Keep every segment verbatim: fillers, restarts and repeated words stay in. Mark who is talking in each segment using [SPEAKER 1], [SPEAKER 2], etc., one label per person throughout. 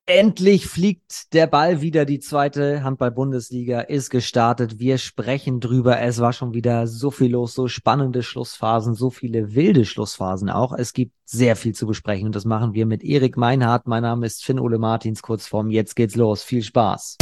[SPEAKER 1] Endlich fliegt der Ball wieder. Die zweite Handball-Bundesliga ist gestartet. Wir sprechen drüber. Es war schon wieder so viel los, so spannende Schlussphasen, so viele wilde Schlussphasen auch. Es gibt sehr viel zu besprechen und das machen wir mit Erik Meinhardt. Mein Name ist Finn-Ole Martins, Kurzform. Jetzt geht's los. Viel Spaß.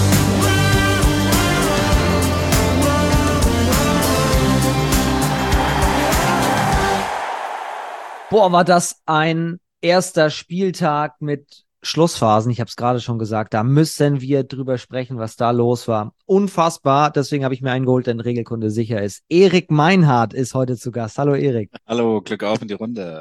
[SPEAKER 1] Boah, war das ein erster Spieltag mit Schlussphasen. Ich habe es gerade schon gesagt, da müssen wir drüber sprechen, was da los war. Unfassbar, deswegen habe ich mir einen geholt, der in Regelkunde sicher ist. Erik Meinhardt ist heute zu Gast. Hallo Erik.
[SPEAKER 2] Hallo, Glück auf in die Runde.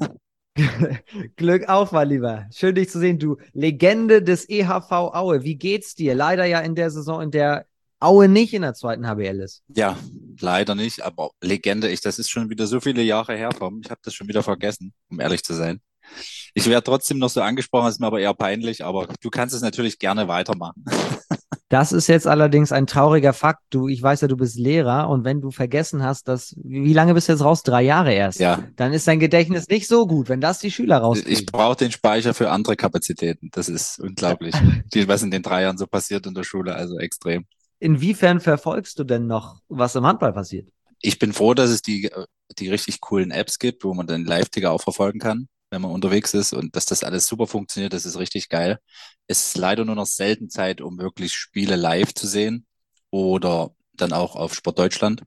[SPEAKER 1] Glück auf, mein Lieber. Schön, dich zu sehen, du Legende des E H V Aue. Wie geht's dir? Leider ja in der Saison, in der Aue nicht in der zweiten H B L ist.
[SPEAKER 2] Ja, leider nicht, aber Legende, ich, das ist schon wieder so viele Jahre her, Tom. Ich habe das schon wieder vergessen, um ehrlich zu sein. Ich werde trotzdem noch so angesprochen, ist mir aber eher peinlich, aber du kannst es natürlich gerne weitermachen.
[SPEAKER 1] Das ist jetzt allerdings ein trauriger Fakt. Du, ich weiß ja, du bist Lehrer und wenn du vergessen hast, dass, wie lange bist du jetzt raus? Drei Jahre erst.
[SPEAKER 2] Ja,
[SPEAKER 1] Dann ist dein Gedächtnis nicht so gut, wenn das die Schüler
[SPEAKER 2] ich
[SPEAKER 1] rauskriegen.
[SPEAKER 2] brauche den Speicher für andere Kapazitäten. Das ist unglaublich. Die, was in den drei Jahren so passiert in der Schule, also extrem.
[SPEAKER 1] Inwiefern verfolgst du denn noch, was im Handball passiert?
[SPEAKER 2] Ich bin froh, dass es die, die richtig coolen Apps gibt, wo man den Live-Ticker auch verfolgen kann, wenn man unterwegs ist und dass das alles super funktioniert, das ist richtig geil. Es ist leider nur noch selten Zeit, um wirklich Spiele live zu sehen oder dann auch auf Sport Deutschland.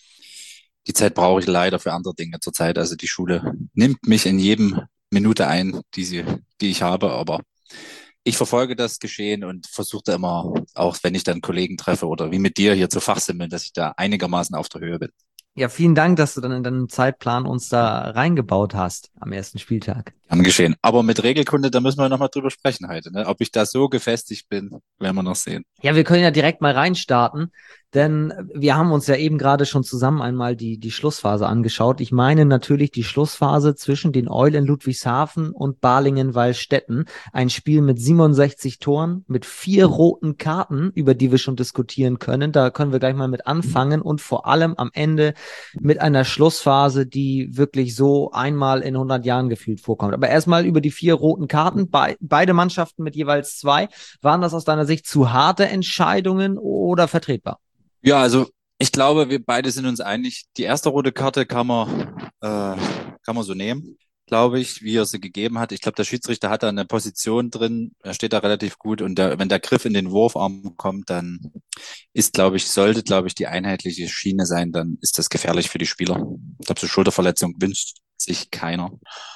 [SPEAKER 2] Die Zeit brauche ich leider für andere Dinge zurzeit. Also die Schule nimmt mich in jedem Minute ein, die sie, die ich habe, aber ich verfolge das Geschehen und versuche da immer, auch wenn ich dann Kollegen treffe oder wie mit dir hier zu fachsimmeln, dass ich da einigermaßen auf der Höhe bin.
[SPEAKER 1] Ja, vielen Dank, dass du dann in deinen Zeitplan uns da reingebaut hast am ersten Spieltag.
[SPEAKER 2] Gern geschehen. Aber mit Regelkunde, da müssen wir nochmal drüber sprechen heute. Ne? Ob ich da so gefestigt bin, werden wir noch sehen.
[SPEAKER 1] Ja, wir können ja direkt mal reinstarten, denn wir haben uns ja eben gerade schon zusammen einmal die, die Schlussphase angeschaut. Ich meine natürlich die Schlussphase zwischen den Eulen Ludwigshafen und Balingen-Wallstätten. Ein Spiel mit siebenundsechzig Toren, mit vier roten Karten, über die wir schon diskutieren können. Da können wir gleich mal mit anfangen und vor allem am Ende mit einer Schlussphase, die wirklich so einmal in hundert Jahren gefühlt vorkommt. Aber erstmal über die vier roten Karten. Be beide Mannschaften mit jeweils zwei. Waren das aus deiner Sicht zu harte Entscheidungen oder vertretbar?
[SPEAKER 2] Ja, also ich glaube, wir beide sind uns einig. Die erste rote Karte kann man, äh, kann man so nehmen, glaube ich, wie er sie gegeben hat. Ich glaube, der Schiedsrichter hat da eine Position drin, er steht da relativ gut und der, wenn der Griff in den Wurfarm kommt, dann ist, glaube ich, sollte, glaube ich, die einheitliche Schiene sein, dann ist das gefährlich für die Spieler. Ich glaube, so Schulterverletzung wünscht sich keiner.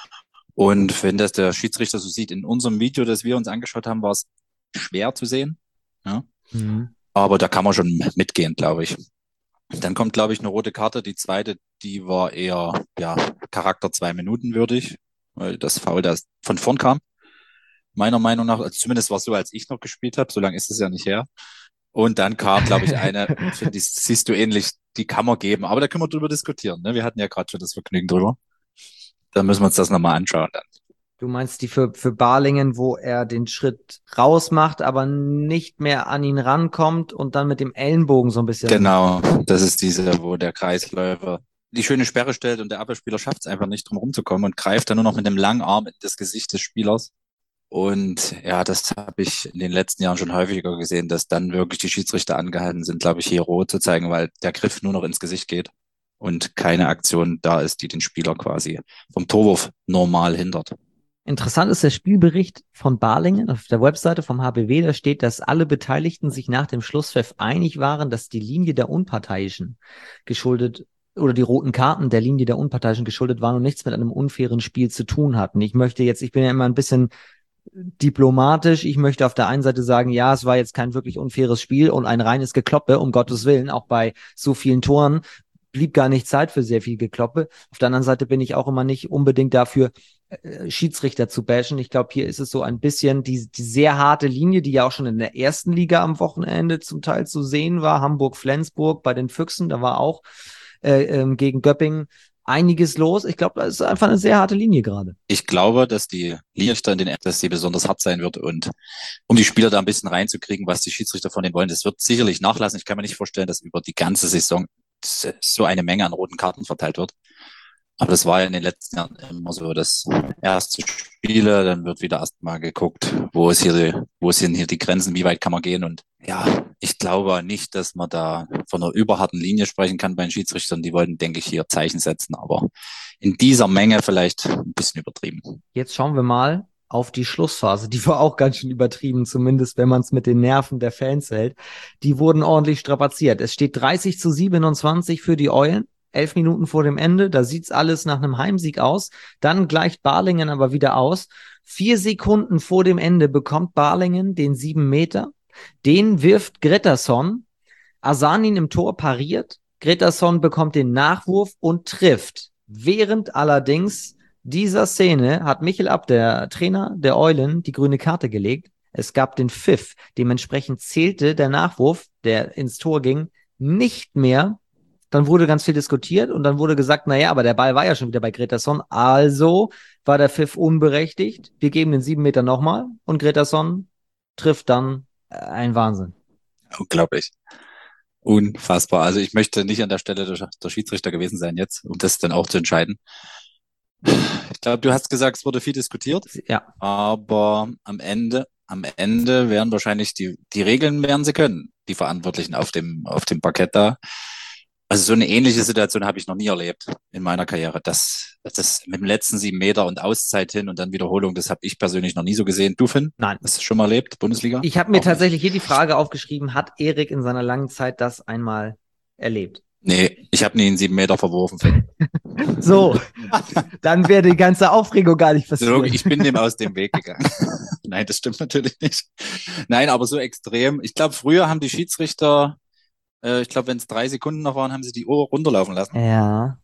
[SPEAKER 2] Und wenn das der Schiedsrichter so sieht, in unserem Video, das wir uns angeschaut haben, war es schwer zu sehen. Ja.
[SPEAKER 1] Mhm.
[SPEAKER 2] Aber da kann man schon mitgehen, glaube ich. Dann kommt, glaube ich, eine rote Karte. Die zweite, die war eher, ja, Charakter zwei Minuten würdig, weil das Foul da von vorn kam. Meiner Meinung nach, also zumindest war es so, als ich noch gespielt habe. So lange ist es ja nicht her. Und dann kam, glaube ich, eine, finde ich, siehst du ähnlich, die kann man geben. Aber da können wir drüber diskutieren. Ne? Wir hatten ja gerade schon das Vergnügen drüber. Dann müssen wir uns das nochmal anschauen dann.
[SPEAKER 1] Du meinst die für, für Balingen, wo er den Schritt raus macht, aber nicht mehr an ihn rankommt und dann mit dem Ellenbogen so ein bisschen.
[SPEAKER 2] Genau, das ist diese, wo der Kreisläufer die schöne Sperre stellt und der Abwehrspieler schafft es einfach nicht, drum rumzukommen und greift dann nur noch mit dem langen Arm in das Gesicht des Spielers. Und ja, das habe ich in den letzten Jahren schon häufiger gesehen, dass dann wirklich die Schiedsrichter angehalten sind, glaube ich, hier rot zu zeigen, weil der Griff nur noch ins Gesicht geht und keine Aktion da ist, die den Spieler quasi vom Torwurf normal hindert.
[SPEAKER 1] Interessant ist der Spielbericht von Balingen auf der Webseite vom H B W. Da steht, dass alle Beteiligten sich nach dem Schlusspfiff einig waren, dass die Linie der Unparteiischen geschuldet oder die roten Karten der Linie der Unparteiischen geschuldet waren und nichts mit einem unfairen Spiel zu tun hatten. Ich möchte jetzt, ich bin ja immer ein bisschen diplomatisch. Ich möchte auf der einen Seite sagen, ja, es war jetzt kein wirklich unfaires Spiel und ein reines Gekloppe, um Gottes Willen, auch bei so vielen Toren blieb gar nicht Zeit für sehr viel Gekloppe. Auf der anderen Seite bin ich auch immer nicht unbedingt dafür, äh, Schiedsrichter zu bashen. Ich glaube, hier ist es so ein bisschen die, die sehr harte Linie, die ja auch schon in der ersten Liga am Wochenende zum Teil zu sehen war. Hamburg-Flensburg bei den Füchsen, da war auch äh, ähm, gegen Göppingen einiges los. Ich glaube, das ist einfach eine sehr harte Linie gerade.
[SPEAKER 2] Ich glaube, dass die Liga in den Apps, dass sie besonders hart sein wird und um die Spieler da ein bisschen reinzukriegen, was die Schiedsrichter von denen wollen, das wird sicherlich nachlassen. Ich kann mir nicht vorstellen, dass über die ganze Saison so eine Menge an roten Karten verteilt wird. Aber das war ja in den letzten Jahren immer so, dass erste Spiele, dann wird wieder erstmal geguckt, wo ist hier die, wo sind hier die Grenzen, wie weit kann man gehen. Und ja, ich glaube nicht, dass man da von einer überharten Linie sprechen kann bei den Schiedsrichtern. Die wollten, denke ich, hier Zeichen setzen, aber in dieser Menge vielleicht ein bisschen übertrieben.
[SPEAKER 1] Jetzt schauen wir mal auf die Schlussphase. Die war auch ganz schön übertrieben, zumindest wenn man es mit den Nerven der Fans hält. Die wurden ordentlich strapaziert. Es steht dreißig zu siebenundzwanzig für die Eulen. Elf Minuten vor dem Ende, da sieht's alles nach einem Heimsieg aus. Dann gleicht Balingen aber wieder aus. Vier Sekunden vor dem Ende bekommt Balingen den sieben Meter. Den wirft Grettersson. Asanin im Tor pariert. Grettersson bekommt den Nachwurf und trifft. Während allerdings dieser Szene hat Michel Ab, der Trainer der Eulen, die grüne Karte gelegt. Es gab den Pfiff. Dementsprechend zählte der Nachwurf, der ins Tor ging, nicht mehr. Dann wurde ganz viel diskutiert und dann wurde gesagt, naja, aber der Ball war ja schon wieder bei Grettersson, also war der Pfiff unberechtigt. Wir geben den sieben Meter nochmal und Grettersson trifft dann äh, ein Wahnsinn.
[SPEAKER 2] Unglaublich. Unfassbar. Also ich möchte nicht an der Stelle der, der Schiedsrichter gewesen sein jetzt, um das dann auch zu entscheiden. Ich glaube, du hast gesagt, es wurde viel diskutiert,
[SPEAKER 1] Ja.
[SPEAKER 2] aber am Ende, am Ende werden wahrscheinlich die, die Regeln werden sie können, die Verantwortlichen auf dem, auf dem Parkett da. Also so eine ähnliche Situation habe ich noch nie erlebt in meiner Karriere. Das, das mit dem letzten sieben Meter und Auszeit hin und dann Wiederholung, das habe ich persönlich noch nie so gesehen. Du, Finn?
[SPEAKER 1] Nein.
[SPEAKER 2] Hast du schon mal erlebt, Bundesliga?
[SPEAKER 1] Ich habe mir
[SPEAKER 2] Auch
[SPEAKER 1] tatsächlich
[SPEAKER 2] nicht?
[SPEAKER 1] hier die Frage aufgeschrieben, hat Erik in seiner langen Zeit das einmal erlebt?
[SPEAKER 2] Nee, ich habe nie einen sieben Meter verworfen, Finn.
[SPEAKER 1] So, dann wäre die ganze Aufregung gar nicht
[SPEAKER 2] So,
[SPEAKER 1] passiert.
[SPEAKER 2] ich bin dem aus dem Weg gegangen. Nein, das stimmt natürlich nicht. Nein, aber so extrem. Ich glaube, früher haben die Schiedsrichter, äh, ich glaube, wenn es drei Sekunden noch waren, haben sie die Uhr runterlaufen lassen.
[SPEAKER 1] Ja.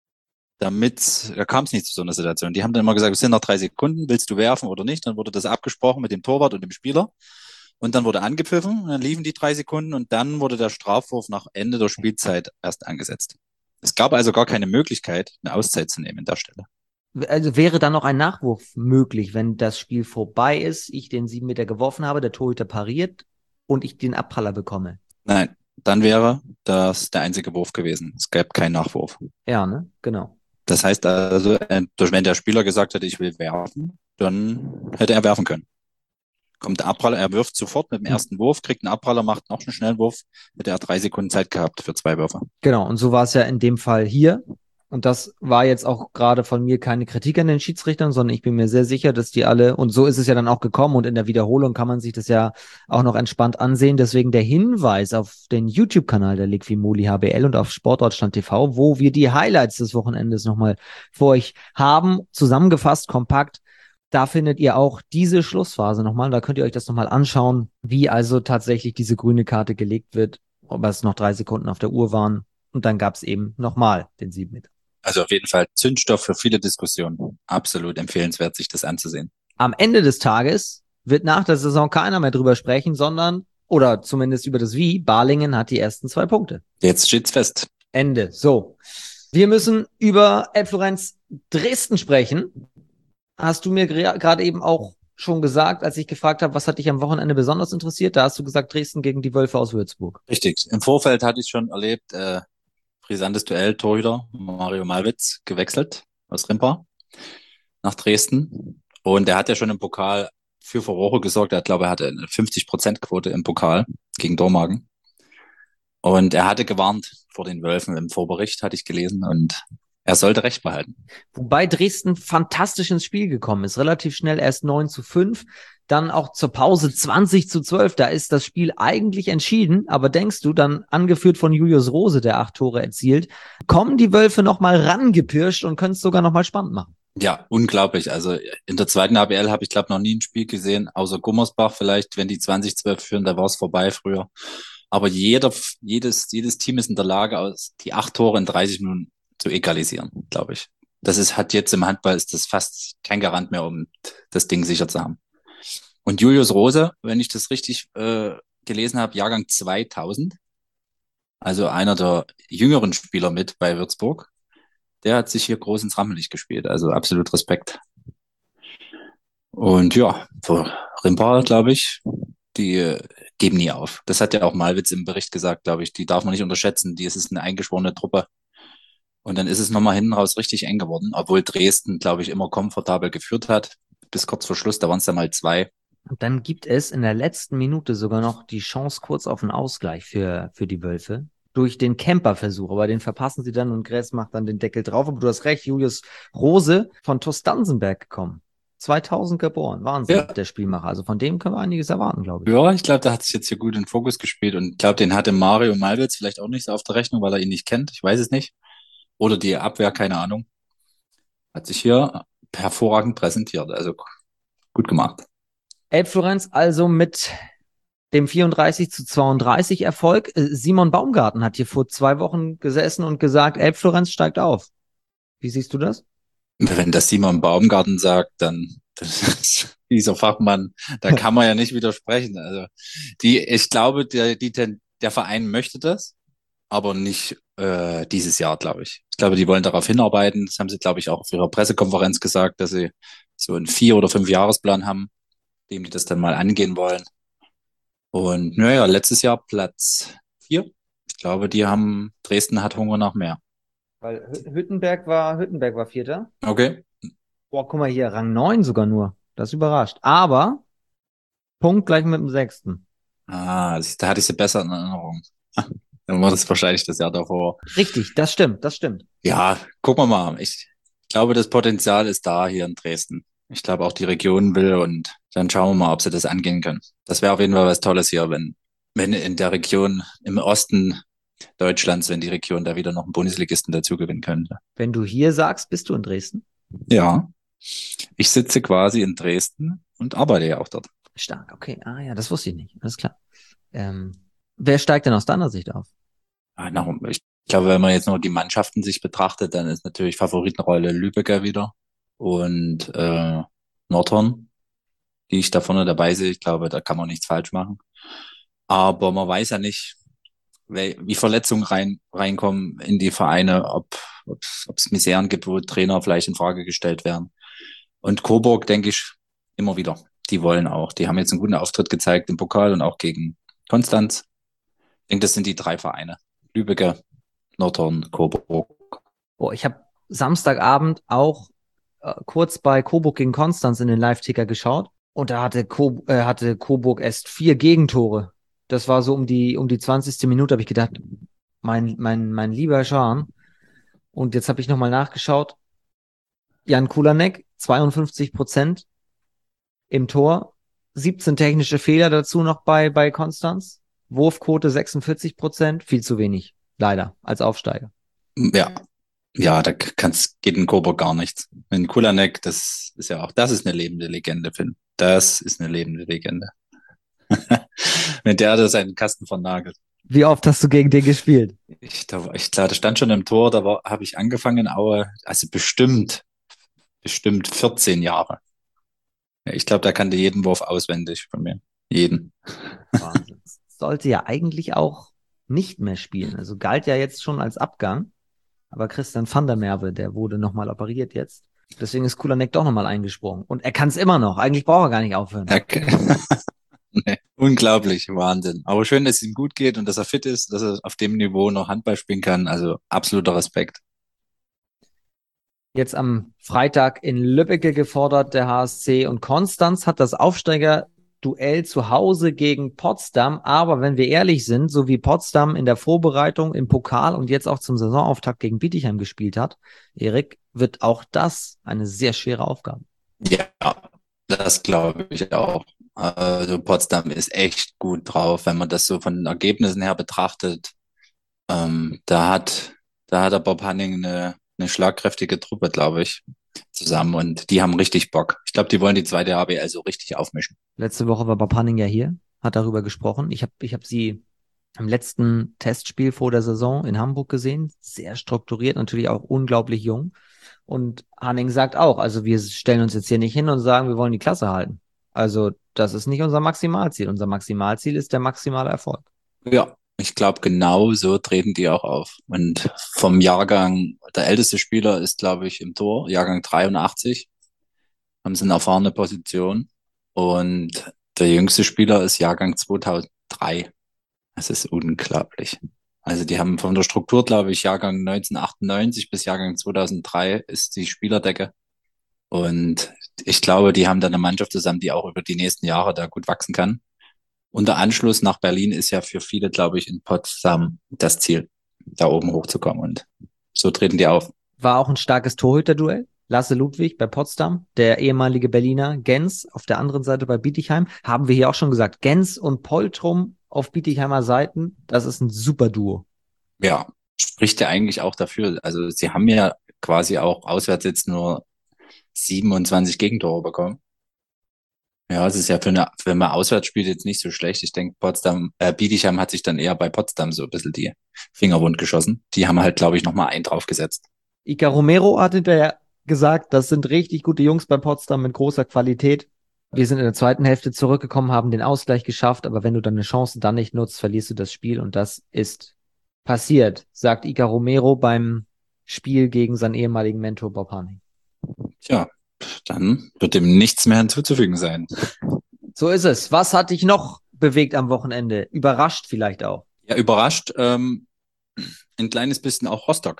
[SPEAKER 2] Damit, da kam es nicht zu so einer Situation. Die haben dann immer gesagt, es sind noch drei Sekunden, willst du werfen oder nicht? Dann wurde das abgesprochen mit dem Torwart und dem Spieler. Und dann wurde angepfiffen, und dann liefen die drei Sekunden und dann wurde der Strafwurf nach Ende der Spielzeit erst angesetzt. Es gab also gar keine Möglichkeit, eine Auszeit zu nehmen an der Stelle.
[SPEAKER 1] Also wäre dann noch ein Nachwurf möglich, wenn das Spiel vorbei ist, ich den sieben Meter geworfen habe, der Torhüter pariert und ich den Abpraller bekomme.
[SPEAKER 2] Nein, dann wäre das der einzige Wurf gewesen. Es gäbe keinen Nachwurf.
[SPEAKER 1] Ja, ne? Genau.
[SPEAKER 2] Das heißt also, wenn der Spieler gesagt hätte, ich will werfen, dann hätte er werfen können. Kommt der Abpraller, er wirft sofort mit dem ersten Wurf, kriegt einen Abpraller, macht noch einen schnellen Wurf, hätte er drei Sekunden Zeit gehabt für zwei Würfe.
[SPEAKER 1] Genau, und so war es ja in dem Fall hier. Und das war jetzt auch gerade von mir keine Kritik an den Schiedsrichtern, sondern ich bin mir sehr sicher, dass die alle, und so ist es ja dann auch gekommen und in der Wiederholung kann man sich das ja auch noch entspannt ansehen. Deswegen der Hinweis auf den YouTube-Kanal der Liquimoli H B L und auf Sportdeutschland T V, wo wir die Highlights des Wochenendes nochmal für euch haben, zusammengefasst, kompakt. Da findet ihr auch diese Schlussphase nochmal. Da könnt ihr euch das nochmal anschauen, wie also tatsächlich diese grüne Karte gelegt wird, ob es noch drei Sekunden auf der Uhr waren. Und dann gab es eben nochmal den sieben Meter.
[SPEAKER 2] Also auf jeden Fall Zündstoff für viele Diskussionen. Absolut empfehlenswert, sich das anzusehen.
[SPEAKER 1] Am Ende des Tages wird nach der Saison keiner mehr drüber sprechen, sondern, oder zumindest über das Wie, Balingen hat die ersten zwei Punkte.
[SPEAKER 2] Jetzt steht's fest.
[SPEAKER 1] Ende. So. Wir müssen über Elbflorenz Dresden sprechen. Hast du mir gerade eben auch schon gesagt, als ich gefragt habe, was hat dich am Wochenende besonders interessiert? Da hast du gesagt, Dresden gegen die Wölfe aus Würzburg.
[SPEAKER 2] Richtig. Im Vorfeld hatte ich schon erlebt, äh, brisantes Duell, Torhüter, Mario Malwitz, gewechselt aus Rimpa nach Dresden. Und er hat ja schon im Pokal für Furore gesorgt. Er hat, glaube ich, hatte eine fünfzig Prozent Quote im Pokal gegen Dormagen. Und er hatte gewarnt vor den Wölfen im Vorbericht, hatte ich gelesen. Und er sollte Recht behalten.
[SPEAKER 1] Wobei Dresden fantastisch ins Spiel gekommen ist. Relativ schnell erst neun zu fünf. Dann auch zur Pause zwanzig zu zwölf. Da ist das Spiel eigentlich entschieden. Aber denkst du, dann angeführt von Julius Rose, der acht Tore erzielt, kommen die Wölfe nochmal rangepirscht und können es sogar nochmal spannend machen?
[SPEAKER 2] Ja, unglaublich. Also in der zweiten H B L habe ich, glaube noch nie ein Spiel gesehen, außer Gummersbach vielleicht, wenn die zwanzig zwölf führen, da war es vorbei früher. Aber jeder, jedes, jedes Team ist in der Lage, aus die acht Tore in dreißig Minuten zu egalisieren, glaube ich. Das ist, hat jetzt im Handball ist das fast kein Garant mehr, um das Ding sicher zu haben. Und Julius Rose, wenn ich das richtig äh, gelesen habe, Jahrgang zweitausend, also einer der jüngeren Spieler mit bei Würzburg, der hat sich hier groß ins Rampenlicht gespielt. Also absolut Respekt. Und ja, für Rimpa, glaube ich, die äh, geben nie auf. Das hat ja auch Malwitz im Bericht gesagt, glaube ich. Die darf man nicht unterschätzen. Die es ist eine eingeschworene Truppe. Und dann ist es nochmal hinten raus richtig eng geworden, obwohl Dresden, glaube ich, immer komfortabel geführt hat. Bis kurz vor Schluss, da waren es dann mal zwei.
[SPEAKER 1] Und dann gibt es in der letzten Minute sogar noch die Chance kurz auf einen Ausgleich für, für die Wölfe. Durch den Camper-Versuch, aber den verpassen sie dann und Gräß macht dann den Deckel drauf. Aber du hast recht, Julius Rose von TuS Dansenberg gekommen. zweitausend geboren, Wahnsinn,
[SPEAKER 2] Ja,
[SPEAKER 1] der Spielmacher. Also von dem können wir einiges erwarten, glaube ich.
[SPEAKER 2] ja, ich glaube, da hat sich jetzt hier gut in den Fokus gespielt und ich glaube, den hatte Mario Malwitz vielleicht auch nicht so auf der Rechnung, weil er ihn nicht kennt. Ich weiß es nicht. Oder die Abwehr, keine Ahnung. Hat sich hier hervorragend präsentiert. Also gut gemacht.
[SPEAKER 1] Elbflorenz also mit dem vierunddreißig zu zweiunddreißig Erfolg. Äh, Simon Baumgarten hat hier vor zwei Wochen gesessen und gesagt, Elbflorenz steigt auf. Wie siehst du das?
[SPEAKER 2] Wenn das Simon Baumgarten sagt, dann das ist dieser Fachmann, da kann man ja nicht widersprechen. Also die, ich glaube, der, die, der Verein möchte das, aber nicht äh, dieses Jahr, glaube ich. Ich glaube, die wollen darauf hinarbeiten. Das haben sie, glaube ich, auch auf ihrer Pressekonferenz gesagt, dass sie so einen Vier- oder Fünf-Jahresplan haben, dem die das dann mal angehen wollen. Und naja, letztes Jahr Platz vier. Ich glaube, die haben, Dresden hat Hunger nach mehr.
[SPEAKER 1] Weil Hüttenberg war, Hüttenberg war Vierter.
[SPEAKER 2] Okay.
[SPEAKER 1] Boah, guck mal hier, Rang neun sogar nur. Das überrascht. Aber Punkt gleich mit dem Sechsten.
[SPEAKER 2] Ah, das, da hatte ich sie besser in Erinnerung. Dann war das wahrscheinlich das Jahr davor.
[SPEAKER 1] Richtig, das stimmt, das stimmt.
[SPEAKER 2] Ja, gucken wir mal. Ich glaube, das Potenzial ist da hier in Dresden. Ich glaube, auch die Region will und dann schauen wir mal, ob sie das angehen können. Das wäre auf jeden Fall was Tolles hier, wenn, wenn in der Region im Osten Deutschlands, wenn die Region da wieder noch einen Bundesligisten dazu gewinnen könnte.
[SPEAKER 1] Wenn du hier sagst, bist du in Dresden?
[SPEAKER 2] Ja, ich sitze quasi in Dresden und arbeite ja auch dort.
[SPEAKER 1] Stark, okay. Ah ja, das wusste ich nicht. Alles klar. Ähm, wer steigt denn aus deiner Sicht auf?
[SPEAKER 2] Ah, na, Ich glaube, wenn man jetzt nur die Mannschaften sich betrachtet, dann ist natürlich Favoritenrolle Lübecker wieder und äh, Nordhorn, die ich da vorne dabei sehe. Ich glaube, da kann man nichts falsch machen. Aber man weiß ja nicht, wel- wie Verletzungen rein, reinkommen in die Vereine, ob ob es Miseren gibt, wo Trainer vielleicht in Frage gestellt werden. Und Coburg, denke ich, immer wieder. Die wollen auch. Die haben jetzt einen guten Auftritt gezeigt im Pokal und auch gegen Konstanz. Ich denke, das sind die drei Vereine. Lübecker, Nordhorn, Coburg.
[SPEAKER 1] Boah, ich habe Samstagabend auch äh, kurz bei Coburg gegen Konstanz in den Live-Ticker geschaut und da hatte, Co äh, hatte Coburg erst vier Gegentore. Das war so um die um die zwanzigste Minute, habe ich gedacht, mein mein mein lieber Schan. Und jetzt habe ich nochmal nachgeschaut. Jan Kulanek, zweiundfünfzig Prozent im Tor, siebzehn technische Fehler dazu noch bei bei Konstanz. Wurfquote sechsundvierzig Prozent, viel zu wenig, leider, als Aufsteiger.
[SPEAKER 2] Ja, ja, da kann's, geht in Coburg gar nichts. In Kulanek, das ist ja auch, das ist eine lebende Legende, Finn. Das ist eine lebende Legende. Wenn der da seinen Kasten vernagelt.
[SPEAKER 1] Wie oft hast du gegen den gespielt?
[SPEAKER 2] Ich, da, war- ich klar, der stand schon im Tor, da war, habe ich angefangen in Aue, also bestimmt, bestimmt vierzehn Jahre. Ja, ich glaube, da kannte jeden Wurf auswendig von mir. Jeden.
[SPEAKER 1] Wahnsinn. Sollte ja eigentlich auch nicht mehr spielen. Also galt ja jetzt schon als Abgang. Aber Christian van der Merwe, der wurde nochmal operiert jetzt. Deswegen ist Kulanek doch nochmal eingesprungen. Und er kann es immer noch. Eigentlich braucht er gar nicht aufhören.
[SPEAKER 2] Okay. Nee, unglaublich, Wahnsinn. Aber schön, dass es ihm gut geht und dass er fit ist, dass er auf dem Niveau noch Handball spielen kann. Also absoluter Respekt.
[SPEAKER 1] Jetzt am Freitag in Lübbecke gefordert, der H S C. Und Konstanz hat das Aufsteiger-Duell zu Hause gegen Potsdam. Aber wenn wir ehrlich sind, so wie Potsdam in der Vorbereitung im Pokal und jetzt auch zum Saisonauftakt gegen Bietigheim gespielt hat, Erik, wird auch das eine sehr schwere Aufgabe.
[SPEAKER 2] Ja, das glaube ich auch. Also Potsdam ist echt gut drauf, wenn man das so von den Ergebnissen her betrachtet. Ähm, da hat, da hat der Bob Hanning eine, eine schlagkräftige Truppe, glaube ich, zusammen und die haben richtig Bock. Ich glaube, die wollen die zweite H B L so richtig aufmischen.
[SPEAKER 1] Letzte Woche war Bob Hanning ja hier, hat darüber gesprochen. Ich habe ich hab sie im letzten Testspiel vor der Saison in Hamburg gesehen. Sehr strukturiert, natürlich auch unglaublich jung. Und Hanning sagt auch, also wir stellen uns jetzt hier nicht hin und sagen, wir wollen die Klasse halten. Also das ist nicht unser Maximalziel. Unser Maximalziel ist der maximale Erfolg.
[SPEAKER 2] Ja, ich glaube, genau so treten die auch auf. Und vom Jahrgang, der älteste Spieler ist, glaube ich, im Tor, Jahrgang dreiundachtzig, haben sie eine erfahrene Position. Und der jüngste Spieler ist Jahrgang zweitausenddrei. Das ist unglaublich. Also die haben von der Struktur, glaube ich, Jahrgang neunzehnhundertachtundneunzig bis Jahrgang zweitausenddrei ist die Spielerdecke. Und ich glaube, die haben dann eine Mannschaft zusammen, die auch über die nächsten Jahre da gut wachsen kann. Und der Anschluss nach Berlin ist ja für viele, glaube ich, in Potsdam das Ziel, da oben hochzukommen. Und so treten die auf.
[SPEAKER 1] War auch ein starkes Torhüterduell. Lasse Ludwig bei Potsdam, der ehemalige Berliner Gens auf der anderen Seite bei Bietigheim. Haben wir hier auch schon gesagt, Gens und Poltrum auf Bietigheimer Seiten, das ist ein super Duo.
[SPEAKER 2] Ja, spricht ja eigentlich auch dafür. Also sie haben ja quasi auch auswärts jetzt nur siebenundzwanzig Gegentore bekommen. Ja, es ist ja für eine, wenn man auswärts spielt, jetzt nicht so schlecht. Ich denke, Potsdam, äh, Bietigheim hat sich dann eher bei Potsdam so ein bisschen die Finger wund geschossen. Die haben halt, glaube ich, nochmal einen draufgesetzt.
[SPEAKER 1] Iker Romero hat hinterher gesagt, das sind richtig gute Jungs bei Potsdam mit großer Qualität. Wir sind in der zweiten Hälfte zurückgekommen, haben den Ausgleich geschafft, aber wenn du deine Chancen dann nicht nutzt, verlierst du das Spiel und das ist passiert, sagt Iker Romero beim Spiel gegen seinen ehemaligen Mentor Bob Hanning.
[SPEAKER 2] Tja, dann wird dem nichts mehr hinzuzufügen sein.
[SPEAKER 1] So ist es. Was hat dich noch bewegt am Wochenende? Überrascht vielleicht auch?
[SPEAKER 2] Ja, überrascht ähm, ein kleines bisschen auch Rostock.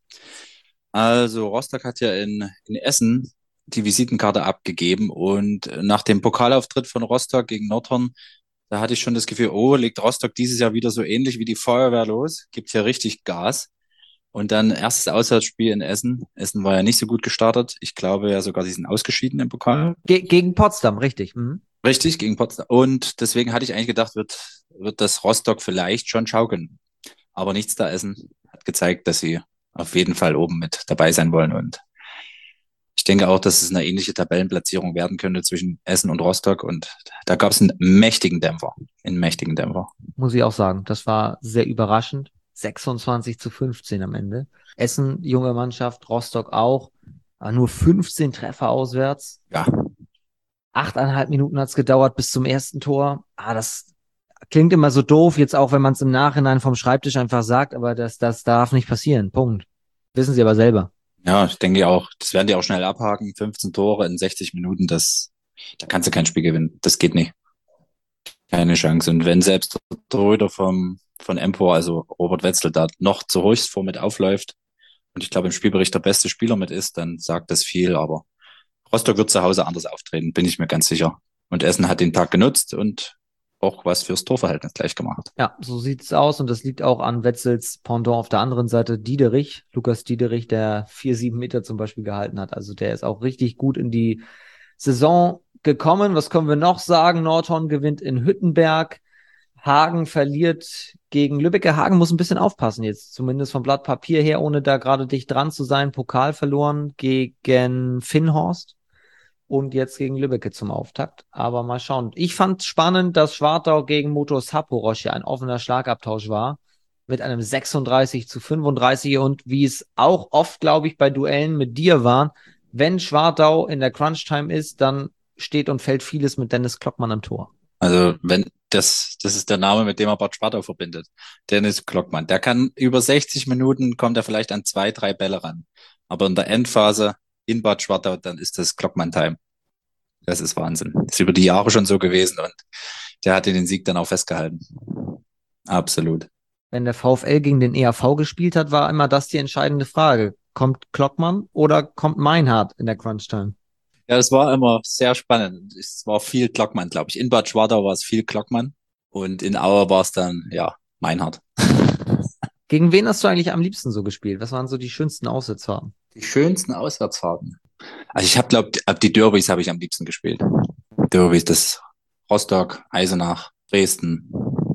[SPEAKER 2] Also Rostock hat ja in, in Essen die Visitenkarte abgegeben und nach dem Pokalauftritt von Rostock gegen Nordhorn, da hatte ich schon das Gefühl, oh, legt Rostock dieses Jahr wieder so ähnlich wie die Feuerwehr los, gibt hier richtig Gas. Und dann erstes Auswärtsspiel in Essen. Essen war ja nicht so gut gestartet. Ich glaube ja sogar, sie sind ausgeschieden im Pokal.
[SPEAKER 1] Ge gegen Potsdam, richtig. Mhm.
[SPEAKER 2] Richtig, gegen Potsdam. Und deswegen hatte ich eigentlich gedacht, wird, wird das Rostock vielleicht schon schaukeln. Aber nichts da. Essen hat gezeigt, dass sie auf jeden Fall oben mit dabei sein wollen. Und ich denke auch, dass es eine ähnliche Tabellenplatzierung werden könnte zwischen Essen und Rostock. Und da gab es einen mächtigen Dämpfer. Einen mächtigen Dämpfer.
[SPEAKER 1] Muss ich auch sagen. Das war sehr überraschend. sechsundzwanzig zu fünfzehn am Ende. Essen, junge Mannschaft, Rostock auch. Nur fünfzehn Treffer auswärts.
[SPEAKER 2] Ja.
[SPEAKER 1] Achteinhalb Minuten hat es gedauert bis zum ersten Tor. Ah, das klingt immer so doof, jetzt auch, wenn man es im Nachhinein vom Schreibtisch einfach sagt, aber das, das darf nicht passieren. Punkt. Wissen Sie aber selber.
[SPEAKER 2] Ja, ich denke auch, das werden die auch schnell abhaken. fünfzehn Tore in sechzig Minuten, das, da kannst du kein Spiel gewinnen. Das geht nicht. Keine Chance. Und wenn selbst der Torhüter vom, von Empor, also Robert Wetzel, da noch zur Höchstform mit aufläuft und ich glaube im Spielbericht der beste Spieler mit ist, dann sagt das viel. Aber Rostock wird zu Hause anders auftreten, bin ich mir ganz sicher. Und Essen hat den Tag genutzt und auch was fürs Torverhältnis gleich gemacht.
[SPEAKER 1] Ja, so sieht's aus und das liegt auch an Wetzels Pendant auf der anderen Seite, Diederich, Lukas Diederich, der vier, sieben Meter zum Beispiel gehalten hat. Also der ist auch richtig gut in die Saison gekommen. Was können wir noch sagen? Nordhorn gewinnt in Hüttenberg. Hagen verliert gegen Lübbecke. Hagen muss ein bisschen aufpassen jetzt, zumindest vom Blatt Papier her, ohne da gerade dicht dran zu sein. Pokal verloren gegen Finnhorst und jetzt gegen Lübbecke zum Auftakt. Aber mal schauen. Ich fand spannend, dass Schwartau gegen Motor Saporosch ja ein offener Schlagabtausch war mit einem sechsunddreißig zu fünfunddreißig und wie es auch oft, glaube ich, bei Duellen mit dir war, wenn Schwartau in der Crunch-Time ist, dann steht und fällt vieles mit Dennis Klockmann am Tor.
[SPEAKER 2] Also wenn das, das ist der Name, mit dem er Bad Schwartau verbindet. Dennis Klockmann. Der kann über sechzig Minuten, kommt er vielleicht an zwei, drei Bälle ran. Aber in der Endphase in Bad Schwartau, dann ist das Klockmann-Time. Das ist Wahnsinn. Das ist über die Jahre schon so gewesen und der hat den Sieg dann auch festgehalten. Absolut.
[SPEAKER 1] Wenn der VfL gegen den E R V gespielt hat, war immer das die entscheidende Frage. Kommt Klockmann oder kommt Meinhardt in der Crunch-Time?
[SPEAKER 2] Ja, es war immer sehr spannend. Es war viel Klockmann, glaube ich. In Bad Schwartau war es viel Klockmann und in Aue war es dann, ja, Meinhardt.
[SPEAKER 1] Gegen wen hast du eigentlich am liebsten so gespielt? Was waren so die schönsten Auswärtsfahrten?
[SPEAKER 2] Die schönsten Auswärtsfahrten. Also ich habe, glaube ich, die Derbys habe ich am liebsten gespielt. Derbys, das Rostock, Eisenach, Dresden.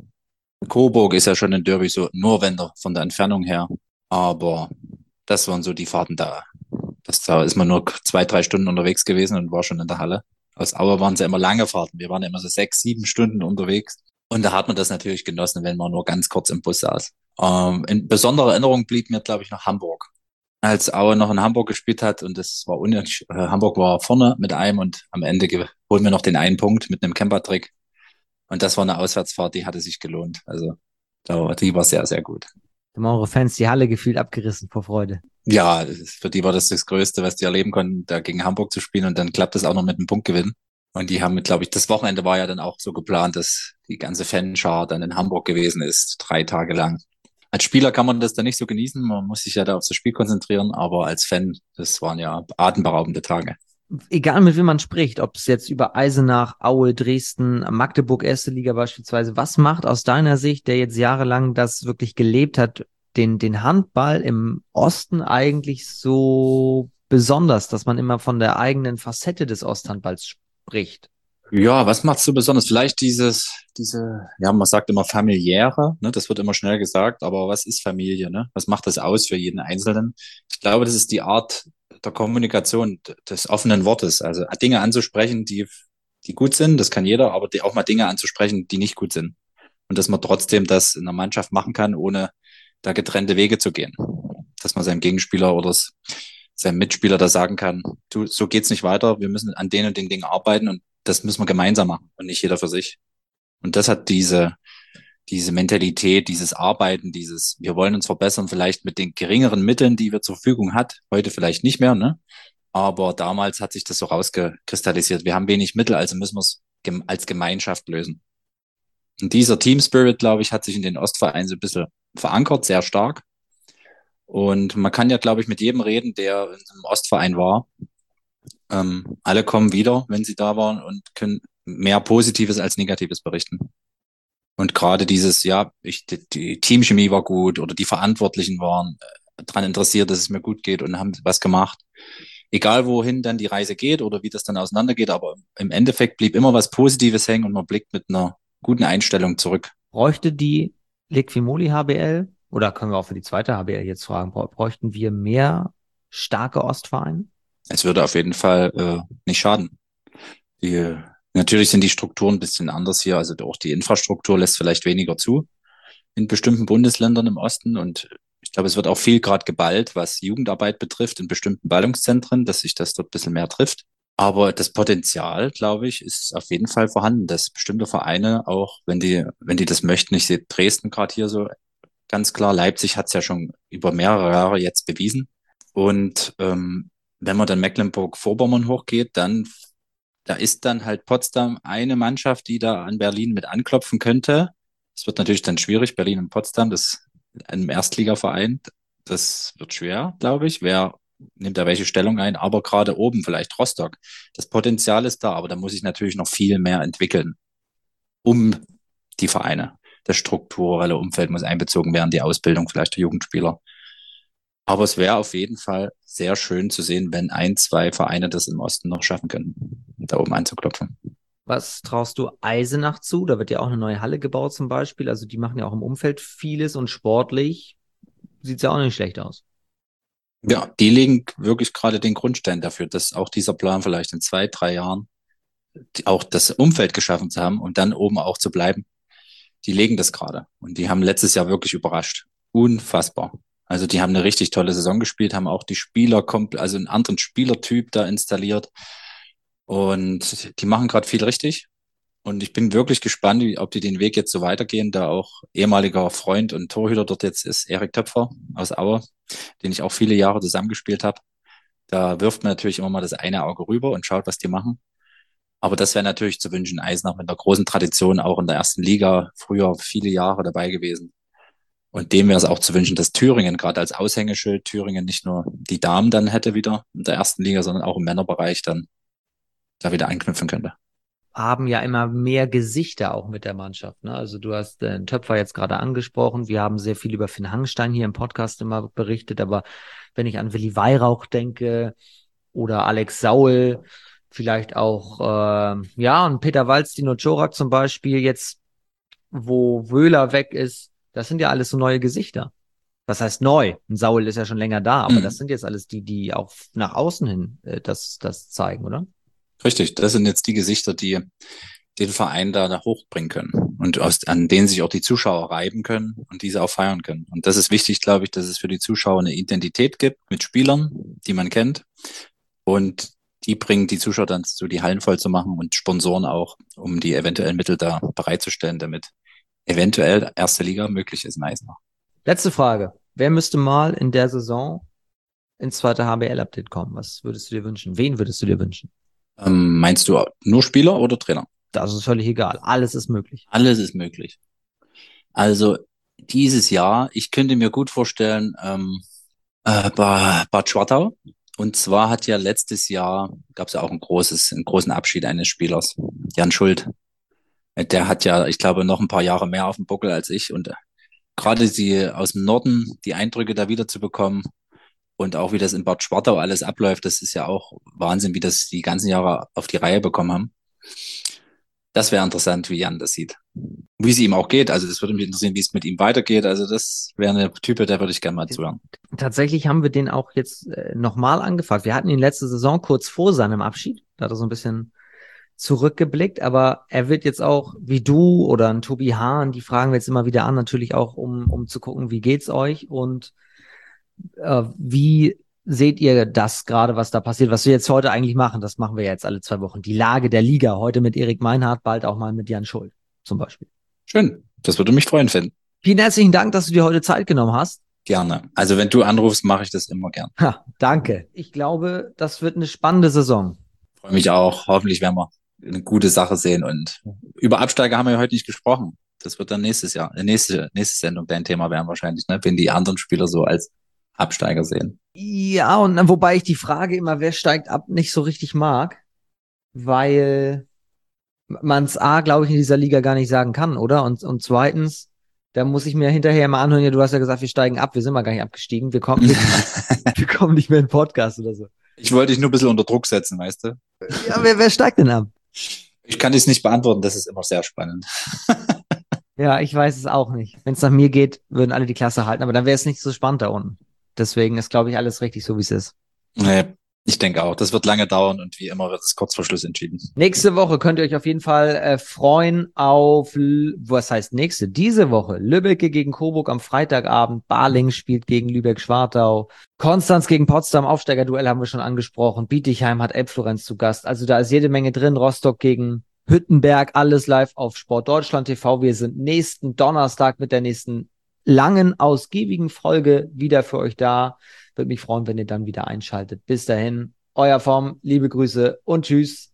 [SPEAKER 2] Coburg ist ja schon ein Derby, so nur wenn der von der Entfernung her. Aber das waren so die Fahrten da. Das, da ist man nur zwei, drei Stunden unterwegs gewesen und war schon in der Halle. Aus Aue waren es ja immer lange Fahrten. Wir waren immer so sechs, sieben Stunden unterwegs. Und da hat man das natürlich genossen, wenn man nur ganz kurz im Bus saß. Ähm, in besonderer Erinnerung blieb mir, glaube ich, noch Hamburg. Als Aue noch in Hamburg gespielt hat und das war unnötig. Äh, Hamburg war vorne mit einem und am Ende holen wir noch den einen Punkt mit einem Camper-Trick. Und das war eine Auswärtsfahrt, die hatte sich gelohnt. Also die war sehr, sehr gut.
[SPEAKER 1] Da haben eure Fans die Halle gefühlt abgerissen vor Freude.
[SPEAKER 2] Ja, für die war das das Größte, was die erleben konnten, da gegen Hamburg zu spielen und dann klappt das auch noch mit einem Punktgewinn. Und die haben, glaube ich, das Wochenende war ja dann auch so geplant, dass die ganze Fanschar dann in Hamburg gewesen ist, drei Tage lang. als Spieler kann man das dann nicht so genießen. Man muss sich ja da auf das Spiel konzentrieren, aber als Fan, das waren ja atemberaubende Tage.
[SPEAKER 1] Egal mit wem man spricht, ob es jetzt über Eisenach, Aue, Dresden, Magdeburg, erste Liga beispielsweise, was macht aus deiner Sicht, der jetzt jahrelang das wirklich gelebt hat, den, den Handball im Osten eigentlich so besonders, dass man immer von der eigenen Facette des Osthandballs spricht?
[SPEAKER 2] Ja, was macht's so besonders? Vielleicht dieses, diese, ja, man sagt immer familiäre, ne? Das wird immer schnell gesagt, aber was ist Familie, ne? Was macht das aus für jeden Einzelnen? Ich glaube, das ist die Art der Kommunikation, d- des offenen Wortes. Also Dinge anzusprechen, die, die gut sind, das kann jeder, aber die, auch mal Dinge anzusprechen, die nicht gut sind. Und dass man trotzdem das in der Mannschaft machen kann, ohne da getrennte Wege zu gehen. Dass man seinem Gegenspieler oder s- seinem Mitspieler da sagen kann, du, so geht's nicht weiter, wir müssen an den und den Dingen arbeiten und das müssen wir gemeinsam machen und nicht jeder für sich. Und das hat diese, diese Mentalität, dieses Arbeiten, dieses, wir wollen uns verbessern, vielleicht mit den geringeren Mitteln, die wir zur Verfügung hat, heute vielleicht nicht mehr, ne? Aber damals hat sich das so rausgekristallisiert. Wir haben wenig Mittel, also müssen wir es gem als Gemeinschaft lösen. Und dieser Team Spirit, glaube ich, hat sich in den Ostvereinen so ein bisschen verankert, sehr stark. Und man kann ja, glaube ich, mit jedem reden, der in einem Ostverein war. Ähm, alle kommen wieder, wenn sie da waren und können mehr Positives als Negatives berichten. Und gerade dieses, ja, ich, die, die Teamchemie war gut oder die Verantwortlichen waren äh, daran interessiert, dass es mir gut geht und haben was gemacht. Egal wohin dann die Reise geht oder wie das dann auseinandergeht, aber im Endeffekt blieb immer was Positives hängen und man blickt mit einer guten Einstellung zurück.
[SPEAKER 1] Bräuchte die Liquimoli H B L, oder können wir auch für die zweite H B L jetzt fragen, brä- bräuchten wir mehr starke Ostvereine?
[SPEAKER 2] Es würde auf jeden Fall äh, nicht schaden. Die, natürlich sind die Strukturen ein bisschen anders hier, also auch die Infrastruktur lässt vielleicht weniger zu in bestimmten Bundesländern im Osten. Und ich glaube, es wird auch viel gerade geballt, was Jugendarbeit betrifft, in bestimmten Ballungszentren, dass sich das dort ein bisschen mehr trifft. Aber das Potenzial, glaube ich, ist auf jeden Fall vorhanden, dass bestimmte Vereine auch, wenn die, wenn die das möchten, ich sehe Dresden gerade hier so ganz klar, Leipzig hat es ja schon über mehrere Jahre jetzt bewiesen. Und ähm, wenn man dann Mecklenburg-Vorpommern hochgeht, dann da ist dann halt Potsdam eine Mannschaft, die da an Berlin mit anklopfen könnte. Es wird natürlich dann schwierig, Berlin und Potsdam, das einem Erstligaverein, das wird schwer, glaube ich. Wer nimmt da welche Stellung ein? Aber gerade oben vielleicht Rostock. Das Potenzial ist da, aber da muss ich natürlich noch viel mehr entwickeln, um die Vereine. Das strukturelle Umfeld muss einbezogen werden, die Ausbildung vielleicht der Jugendspieler. Aber es wäre auf jeden Fall sehr schön zu sehen, wenn ein, zwei Vereine das im Osten noch schaffen können, da oben anzuklopfen.
[SPEAKER 1] Was traust du Eisenach zu? Da wird ja auch eine neue Halle gebaut zum Beispiel. Also die machen ja auch im Umfeld vieles und sportlich sieht's ja auch nicht schlecht aus.
[SPEAKER 2] Ja, die legen wirklich gerade den Grundstein dafür, dass auch dieser Plan vielleicht in zwei, drei Jahren die- auch das Umfeld geschaffen zu haben und dann oben auch zu bleiben. Die legen das gerade. Und die haben letztes Jahr wirklich überrascht. Unfassbar. Also die haben eine richtig tolle Saison gespielt, haben auch die Spieler, komplett, also einen anderen Spielertyp da installiert. Und die machen gerade viel richtig. Und ich bin wirklich gespannt, wie, ob die den Weg jetzt so weitergehen, da auch ehemaliger Freund und Torhüter dort jetzt ist, Erik Töpfer aus Aue, den ich auch viele Jahre zusammengespielt habe. Da wirft man natürlich immer mal das eine Auge rüber und schaut, was die machen. Aber das wäre natürlich zu wünschen. Eisenach mit einer großen Tradition, auch in der ersten Liga, früher viele Jahre dabei gewesen. Und dem wäre es auch zu wünschen, dass Thüringen gerade als Aushängeschild Thüringen nicht nur die Damen dann hätte wieder in der ersten Liga, sondern auch im Männerbereich dann da wieder anknüpfen könnte.
[SPEAKER 1] Haben ja immer mehr Gesichter auch mit der Mannschaft. Ne? Also du hast den Töpfer jetzt gerade angesprochen. Wir haben sehr viel über Finn Hangstein hier im Podcast immer berichtet. Aber wenn ich an Willi Weihrauch denke oder Alex Saul, vielleicht auch, äh, ja, und Peter Walz, Dino Czorak zum Beispiel, jetzt, wo Wöhler weg ist, das sind ja alles so neue Gesichter. Was heißt neu? Ein Saul ist ja schon länger da, aber das
[SPEAKER 2] Mhm.
[SPEAKER 1] sind jetzt alles die, die auch nach außen hin äh, das, das zeigen, oder?
[SPEAKER 2] Richtig, das sind jetzt die Gesichter, die den Verein da nach hochbringen können und aus, an denen sich auch die Zuschauer reiben können und diese auch feiern können. Und das ist wichtig, glaube ich, dass es für die Zuschauer eine Identität gibt mit Spielern, die man kennt. Und die bringen die Zuschauer dann zu, die Hallen voll zu machen und Sponsoren auch, um die eventuellen Mittel da bereitzustellen, damit eventuell erste Liga möglich ist in Eisenach.
[SPEAKER 1] Letzte Frage. Wer müsste mal in der Saison ins zweite H B L-Update kommen? Was würdest du dir wünschen? Wen würdest du dir wünschen?
[SPEAKER 2] Ähm, meinst du nur Spieler oder Trainer?
[SPEAKER 1] Das ist völlig egal. Alles ist möglich.
[SPEAKER 2] Alles ist möglich. Also Dieses Jahr, ich könnte mir gut vorstellen, ähm, äh, Ba- Bad Schwartau. Und zwar hat ja letztes Jahr, gab es ja auch ein großes, einen großen Abschied eines Spielers, Jan Schuld. Äh, Der hat ja, ich glaube, noch ein paar Jahre mehr auf dem Buckel als ich. Und äh, gerade die aus dem Norden, die Eindrücke da wieder zu bekommen und auch wie das in Bad Schwartau alles abläuft, das ist ja auch Wahnsinn, wie das die ganzen Jahre auf die Reihe bekommen haben. Das wäre interessant, wie Jan das sieht. Wie es ihm auch geht. Also das würde mich interessieren, wie es mit ihm weitergeht. Also das wäre eine Type, der würde ich gerne mal zuhören.
[SPEAKER 1] Tatsächlich haben wir den auch jetzt äh, nochmal angefragt. Wir hatten ihn letzte Saison kurz vor seinem Abschied. Da hat er so ein bisschen zurückgeblickt, aber er wird jetzt auch, wie du oder ein Tobi Hahn, die fragen wir jetzt immer wieder an, natürlich auch, um, um zu gucken, wie geht's euch und äh, wie seht ihr das gerade, was da passiert, was wir jetzt heute eigentlich machen? Das machen wir jetzt alle zwei Wochen. Die Lage der Liga, heute mit Erik Meinhardt, bald auch mal mit Jan Schuld zum Beispiel.
[SPEAKER 2] Schön. Das würde mich freuen, Finn.
[SPEAKER 1] Vielen herzlichen Dank, dass du dir heute Zeit genommen hast.
[SPEAKER 2] Gerne. Also wenn du anrufst, mache ich das immer gern.
[SPEAKER 1] Ha, danke. Ich glaube, das wird eine spannende Saison.
[SPEAKER 2] Freue mich auch. Hoffentlich werden wir eine gute Sache sehen. Und über Absteiger haben wir ja heute nicht gesprochen. Das wird dann nächstes Jahr, äh, nächste, nächste Sendung dein Thema werden wahrscheinlich, ne? Wenn die anderen Spieler so als Absteiger sehen.
[SPEAKER 1] Ja, und dann, wobei ich die Frage immer, wer steigt ab, nicht so richtig mag, weil man es A, glaube ich, in dieser Liga gar nicht sagen kann, oder? Und, und zweitens, da muss ich mir hinterher mal anhören, ja, du hast ja gesagt, wir steigen ab, wir sind mal gar nicht abgestiegen, wir kommen nicht, wir kommen nicht mehr in den Podcast oder so.
[SPEAKER 2] Ich wollte dich nur ein bisschen unter Druck setzen, weißt du?
[SPEAKER 1] Ja, wer, wer steigt denn ab?
[SPEAKER 2] Ich kann dies nicht beantworten, das ist immer sehr spannend.
[SPEAKER 1] Ja, ich weiß es auch nicht. Wenn es nach mir geht, würden alle die Klasse halten, aber dann wäre es nicht so spannend da unten. Deswegen ist, glaube ich, alles richtig so, wie es ist.
[SPEAKER 2] Nee, ich denke auch. Das wird lange dauern und wie immer wird es kurz vor Schluss entschieden.
[SPEAKER 1] Nächste Woche könnt ihr euch auf jeden Fall äh, freuen auf, L- was heißt nächste? Diese Woche. Lübbecke gegen Coburg am Freitagabend. Baling spielt gegen Lübeck-Schwartau. Konstanz gegen Potsdam. Aufsteigerduell haben wir schon angesprochen. Bietigheim hat Elbflorenz zu Gast. Also da ist jede Menge drin. Rostock gegen Hüttenberg. Alles live auf Sport Deutschland T V. Wir sind nächsten Donnerstag mit der nächsten langen, ausgiebigen Folge wieder für euch da. Würde mich freuen, wenn ihr dann wieder einschaltet. Bis dahin, euer Form, liebe Grüße und tschüss.